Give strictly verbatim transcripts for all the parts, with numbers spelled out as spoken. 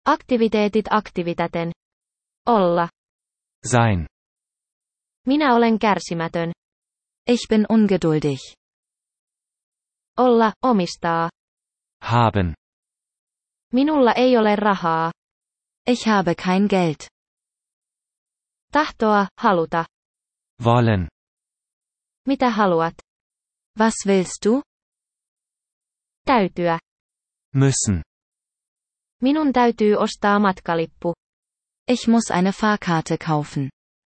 Aktiviteetit aktivitaten. Olla. Sein. Minä olen kärsimätön. Ich bin ungeduldig. Olla, omistaa. Haben. Minulla ei ole rahaa. Ich habe kein Geld. Tahtoa, haluta. Wollen. Mitä haluat? Was willst du? Täytyä. Müssen. Minun täytyy ostaa matkalippu. Ich muss eine Fahrkarte kaufen.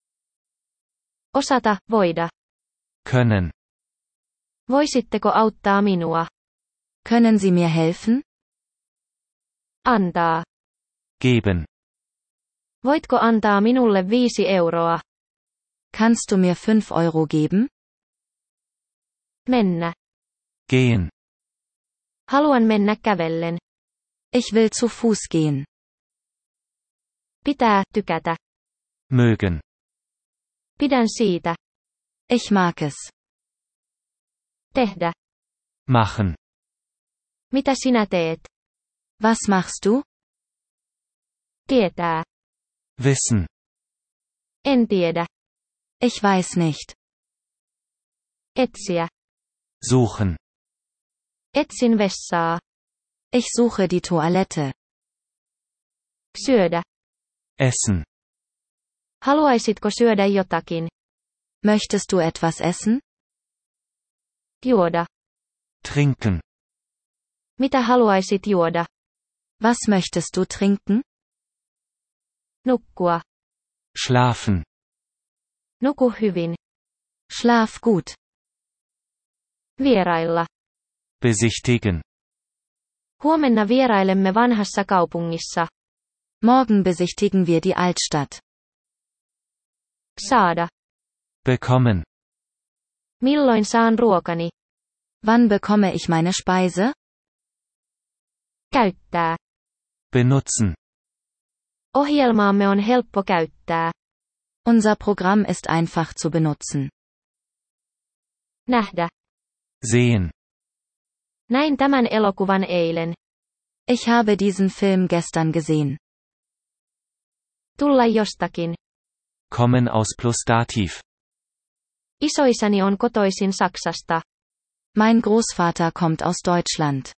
Osata, voida. Können. Voisitteko auttaa minua? Können Sie mir helfen? Antaa. Geben. Voitko antaa minulle viisi euroa? Kannst du mir fünf Euro geben? Mennä. Gehen. Haluan mennä kävellen. Ich will zu Fuß gehen. Pitää, tykätä. Mögen. Pidän siitä. Ich mag es. Tehdä. Machen. Mitä sinä teet? Was machst du? Tietää. Wissen. En tiedä. Ich weiß nicht. Etsiä. Suchen. Etsin vessaa. Ich suche die Toilette. Syödä. Essen. Haluaisitko syödä jotakin? Möchtest du etwas essen? Juoda. Trinken. Mitä haluaisit juoda? Was möchtest du trinken? Nukkua. Schlafen. Nuku hyvin. Schlaf gut. Vierailla. Besichtigen. Huomenna vierailemme vanhassa kaupungissa. Morgen besichtigen wir die Altstadt. Saada. Bekommen. Milloin saan ruokani? Wann bekomme ich meine Speise? Käyttää. Benutzen. Ohjelmaamme on helppo käyttää. Unser Programm ist einfach zu benutzen. Nähdä. Sehen. Näin tämän elokuvan eilen. Ich habe diesen Film gestern gesehen. Tulla jostakin. Kommen aus Plusdativ. Isoisäni on kotoisin Saksasta. Mein Großvater kommt aus Deutschland.